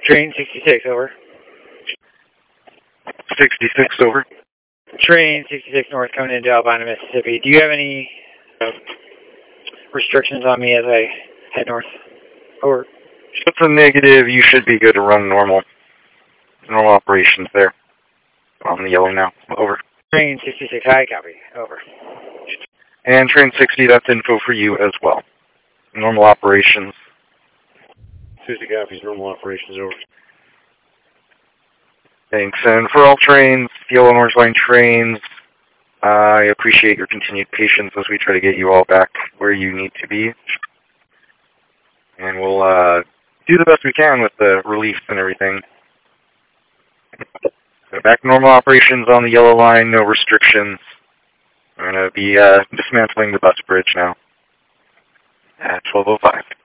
Train 66, over. 66, over. Train 66 North coming into Albina, Mississippi. Do you have any restrictions on me as I head north? Over. If it's a negative, you should be good to run normal operations there. On the yellow now. Over. Train 66, high, copy. Over. And train 60, that's info for you as well. Normal operations. 60 copies, normal operations, over. Thanks. And for all trains, yellow and orange line trains, I appreciate your continued patience as we try to get you all back where you need to be. And we'll do the best we can with the relief and everything. So back to normal operations on the yellow line, no restrictions. I'm going to be dismantling the bus bridge now at 12:05.